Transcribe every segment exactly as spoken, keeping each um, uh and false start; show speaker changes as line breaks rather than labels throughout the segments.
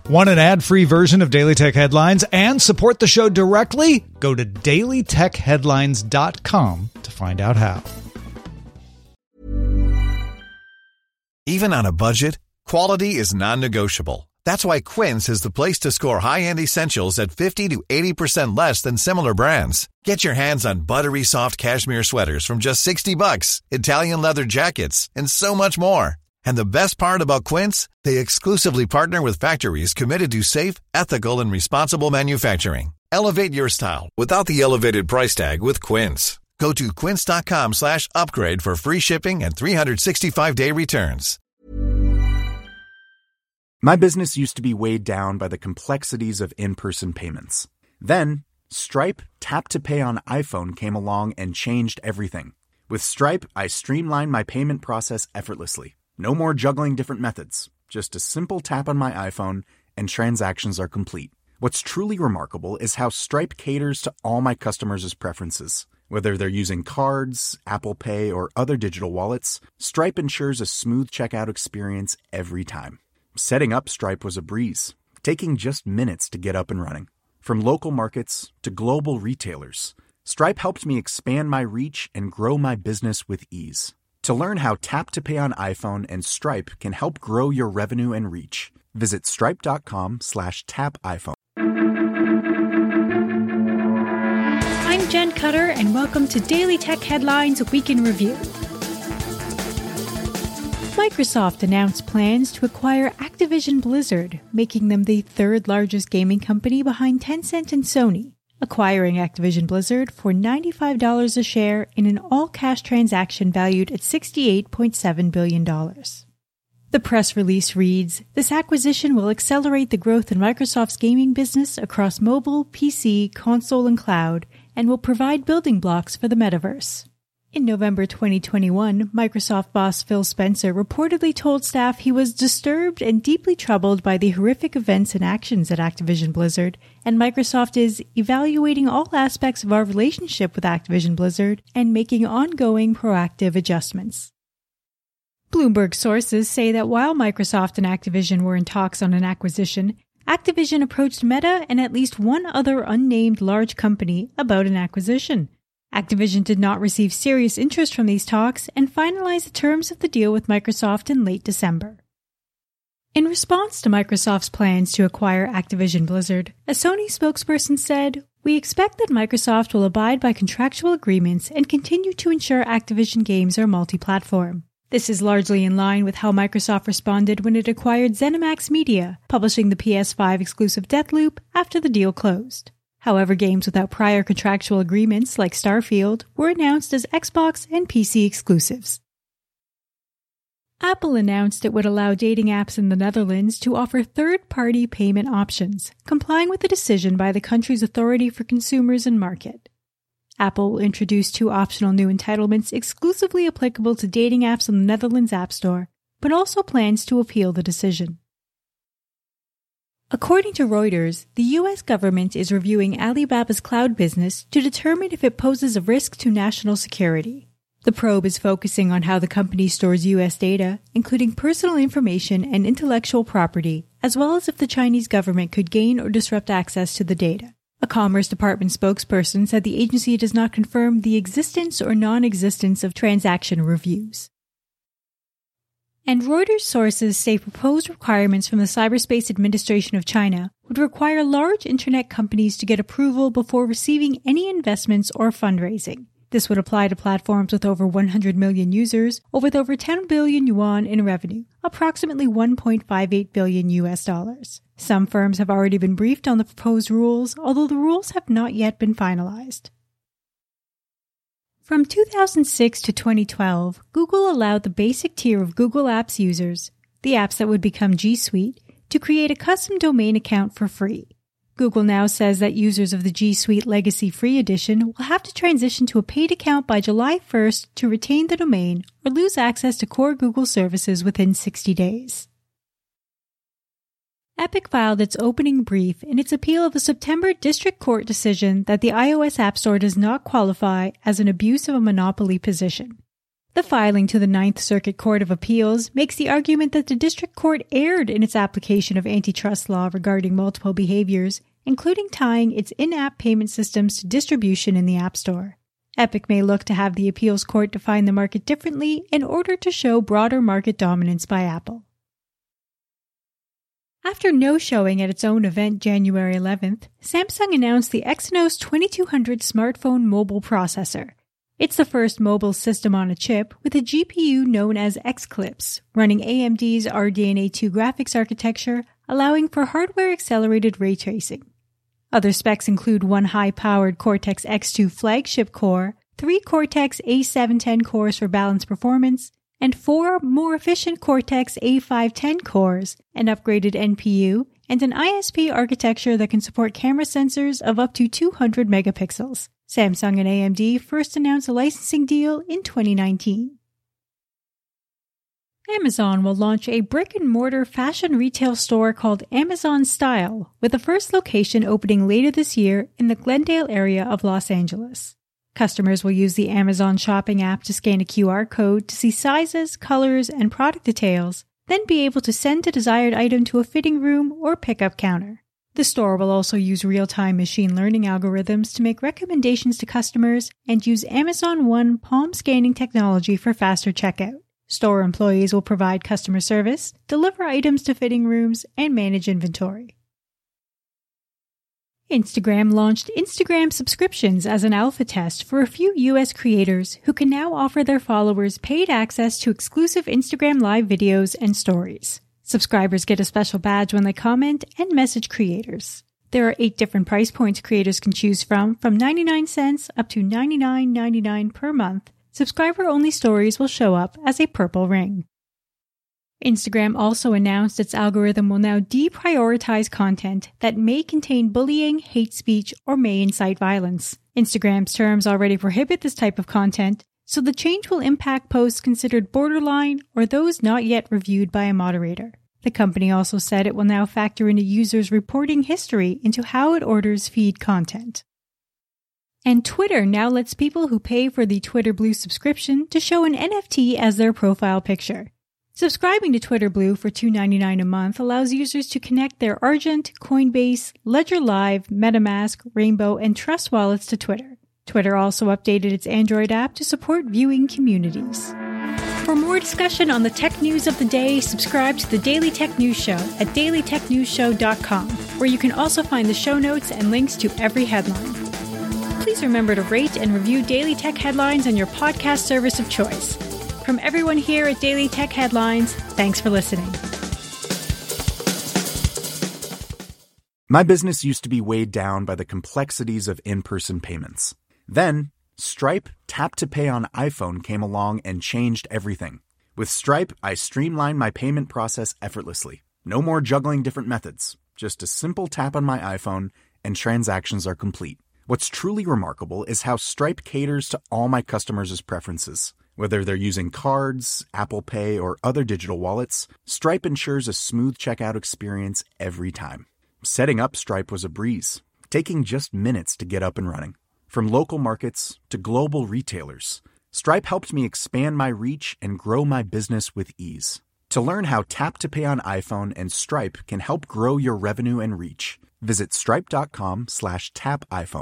Want an ad-free version of Daily Tech Headlines and support the show directly? Go to daily tech headlines dot com to find out how.
Even on a budget, quality is non-negotiable. That's why Quince is the place to score high-end essentials at fifty to eighty percent less than similar brands. Get your hands on buttery soft cashmere sweaters from just sixty bucks, Italian leather jackets, and so much more. And the best part about Quince, they exclusively partner with factories committed to safe, ethical, and responsible manufacturing. Elevate your style without the elevated price tag with Quince. Go to quince.com slash upgrade for free shipping and three sixty-five day returns.
My business used to be weighed down by the complexities of in-person payments. Then, Stripe Tap to Pay on iPhone came along and changed everything. With Stripe, I streamlined my payment process effortlessly. No more juggling different methods. Just a simple tap on my iPhone and transactions are complete. What's truly remarkable is how Stripe caters to all my customers' preferences. Whether they're using cards, Apple Pay, or other digital wallets, Stripe ensures a smooth checkout experience every time. Setting up Stripe was a breeze, taking just minutes to get up and running. From local markets to global retailers, Stripe helped me expand my reach and grow my business with ease. To learn how Tap to Pay on iPhone and Stripe can help grow your revenue and reach, visit stripe.com slash tap iPhone.
I'm Jen Cutter, and welcome to Daily Tech Headlines Week in Review. Microsoft announced plans to acquire Activision Blizzard, making them the third largest gaming company behind Tencent and Sony, acquiring Activision Blizzard for ninety-five dollars a share in an all-cash transaction valued at sixty-eight point seven billion dollars. The press release reads, "This acquisition will accelerate the growth in Microsoft's gaming business across mobile, P C, console, and cloud, and will provide building blocks for the metaverse." In November twenty twenty-one, Microsoft boss Phil Spencer reportedly told staff he was disturbed and deeply troubled by the horrific events and actions at Activision Blizzard, and Microsoft is evaluating all aspects of our relationship with Activision Blizzard and making ongoing proactive adjustments. Bloomberg sources say that while Microsoft and Activision were in talks on an acquisition, Activision approached Meta and at least one other unnamed large company about an acquisition. Activision did not receive serious interest from these talks and finalized the terms of the deal with Microsoft in late December. In response to Microsoft's plans to acquire Activision Blizzard, a Sony spokesperson said, "We expect that Microsoft will abide by contractual agreements and continue to ensure Activision games are multi-platform. This is largely in line with how Microsoft responded when it acquired ZeniMax Media, publishing the P S five exclusive Deathloop after the deal closed. However, games without prior contractual agreements, like Starfield, were announced as Xbox and P C exclusives." Apple announced it would allow dating apps in the Netherlands to offer third-party payment options, complying with the decision by the country's Authority for Consumers and Market. Apple will introduce two optional new entitlements exclusively applicable to dating apps on the Netherlands App Store, but also plans to appeal the decision. According to Reuters, the U S government is reviewing Alibaba's cloud business to determine if it poses a risk to national security. The probe is focusing on how the company stores U S data, including personal information and intellectual property, as well as if the Chinese government could gain or disrupt access to the data. A Commerce Department spokesperson said the agency does not confirm the existence or non-existence of transaction reviews. And Reuters sources say proposed requirements from the Cyberspace Administration of China would require large internet companies to get approval before receiving any investments or fundraising. This would apply to platforms with over one hundred million users or with over ten billion yuan in revenue, approximately one point five eight billion U S dollars. Some firms have already been briefed on the proposed rules, although the rules have not yet been finalized. From two thousand six to twenty twelve, Google allowed the basic tier of Google Apps users, the apps that would become G Suite, to create a custom domain account for free. Google now says that users of the G Suite Legacy Free Edition will have to transition to a paid account by July first to retain the domain or lose access to core Google services within sixty days. Epic filed its opening brief in its appeal of a September District Court decision that the iOS App Store does not qualify as an abuse of a monopoly position. The filing to the Ninth Circuit Court of Appeals makes the argument that the district court erred in its application of antitrust law regarding multiple behaviors, including tying its in-app payment systems to distribution in the App Store. Epic may look to have the appeals court define the market differently in order to show broader market dominance by Apple. After no showing at its own event January eleventh, Samsung announced the Exynos twenty-two hundred smartphone mobile processor. It's the first mobile system on a chip with a G P U known as Xclipse, running A M D's R D N A two graphics architecture, allowing for hardware-accelerated ray tracing. Other specs include one high-powered Cortex X two flagship core, three Cortex A seven ten cores for balanced performance, and four more efficient Cortex A five ten cores, an upgraded N P U, and an I S P architecture that can support camera sensors of up to two hundred megapixels. Samsung and A M D first announced a licensing deal in twenty nineteen. Amazon will launch a brick-and-mortar fashion retail store called Amazon Style, with the first location opening later this year in the Glendale area of Los Angeles. Customers will use the Amazon shopping app to scan a Q R code to see sizes, colors, and product details, then be able to send a desired item to a fitting room or pickup counter. The store will also use real-time machine learning algorithms to make recommendations to customers and use Amazon One palm scanning technology for faster checkout. Store employees will provide customer service, deliver items to fitting rooms, and manage inventory. Instagram launched Instagram subscriptions as an alpha test for a few U S creators who can now offer their followers paid access to exclusive Instagram Live videos and stories. Subscribers get a special badge when they comment and message creators. There are eight different price points creators can choose from, from ninety-nine cents up to ninety-nine ninety-nine per month. Subscriber-only stories will show up as a purple ring. Instagram also announced its algorithm will now deprioritize content that may contain bullying, hate speech, or may incite violence. Instagram's terms already prohibit this type of content, so the change will impact posts considered borderline or those not yet reviewed by a moderator. The company also said it will now factor in a user's reporting history into how it orders feed content. And Twitter now lets people who pay for the Twitter Blue subscription to show an N F T as their profile picture. Subscribing to Twitter Blue for two dollars and ninety-nine cents a month allows users to connect their Argent, Coinbase, Ledger Live, MetaMask, Rainbow, and Trust wallets to Twitter. Twitter also updated its Android app to support viewing communities. For more discussion on the tech news of the day, subscribe to the Daily Tech News Show at daily tech news show dot com, where you can also find the show notes and links to every headline. Please remember to rate and review Daily Tech Headlines on your podcast service of choice. From everyone here at Daily Tech Headlines, thanks for listening.
My business used to be weighed down by the complexities of in-person payments. Then, Stripe Tap to Pay on iPhone came along and changed everything. With Stripe, I streamlined my payment process effortlessly. No more juggling different methods. Just a simple tap on my iPhone and transactions are complete. What's truly remarkable is how Stripe caters to all my customers' preferences. Whether they're using cards, Apple Pay, or other digital wallets, Stripe ensures a smooth checkout experience every time. Setting up Stripe was a breeze, taking just minutes to get up and running. From local markets to global retailers, Stripe helped me expand my reach and grow my business with ease. To learn how Tap to Pay on iPhone and Stripe can help grow your revenue and reach, visit stripe.com slash tap iPhone.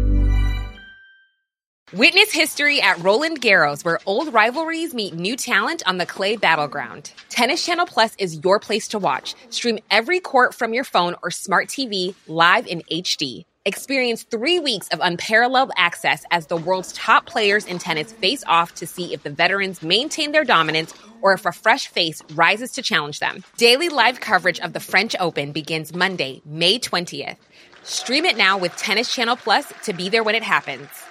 Witness history at Roland Garros, where old rivalries meet new talent on the clay battleground. Tennis Channel Plus is your place to watch. Stream every court from your phone or smart T V live in H D. Experience three weeks of unparalleled access as the world's top players in tennis face off to see if the veterans maintain their dominance or if a fresh face rises to challenge them. Daily live coverage of the French Open begins Monday, May twentieth. Stream it now with Tennis Channel Plus to be there when it happens.